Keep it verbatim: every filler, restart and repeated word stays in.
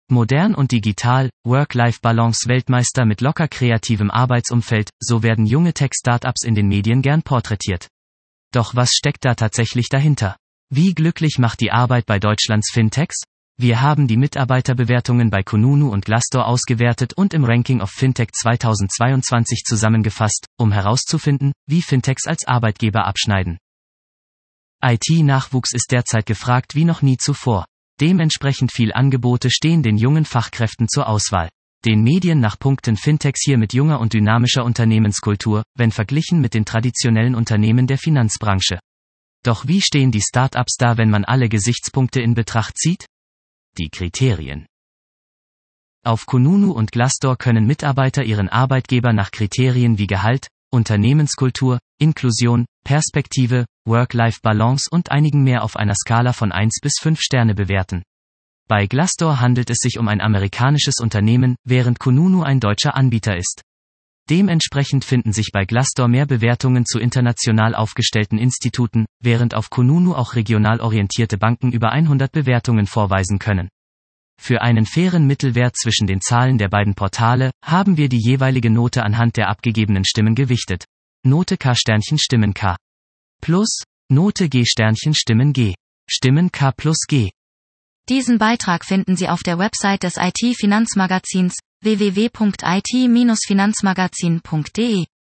Modern und digital, Work-Life-Balance-Weltmeister mit locker kreativem Arbeitsumfeld, so werden junge Tech-Startups in den Medien gern porträtiert. Doch was steckt da tatsächlich dahinter? Wie glücklich macht die Arbeit bei Deutschlands Fintechs? Wir haben die Mitarbeiterbewertungen bei Kununu und Glassdoor ausgewertet und im Ranking of Fintech zweitausendzweiundzwanzig zusammengefasst, um herauszufinden, wie Fintechs als Arbeitgeber abschneiden. I T-Nachwuchs ist derzeit gefragt wie noch nie zuvor. Dementsprechend viel Angebote stehen den jungen Fachkräften zur Auswahl. Den Medien nach punkten Fintechs hier mit junger und dynamischer Unternehmenskultur, wenn verglichen mit den traditionellen Unternehmen der Finanzbranche. Doch wie stehen die Startups da, wenn man alle Gesichtspunkte in Betracht zieht? Die Kriterien. Auf Kununu und Glassdoor können Mitarbeiter ihren Arbeitgeber nach Kriterien wie Gehalt, Unternehmenskultur, Inklusion, Perspektive, Work-Life-Balance und einigen mehr auf einer Skala von eins bis fünf Sterne bewerten. Bei Glassdoor handelt es sich um ein amerikanisches Unternehmen, während Kununu ein deutscher Anbieter ist. Dementsprechend finden sich bei Glassdoor mehr Bewertungen zu international aufgestellten Instituten, während auf Kununu auch regional orientierte Banken über hundert Bewertungen vorweisen können. Für einen fairen Mittelwert zwischen den Zahlen der beiden Portale haben wir die jeweilige Note anhand der abgegebenen Stimmen gewichtet. Note K Sternchen Stimmen K. Plus, Note G Sternchen Stimmen G. Stimmen K plus G. Diesen Beitrag finden Sie auf der Website des I T-Finanzmagazins w w w punkt i t Bindestrich finanzmagazin punkt d e.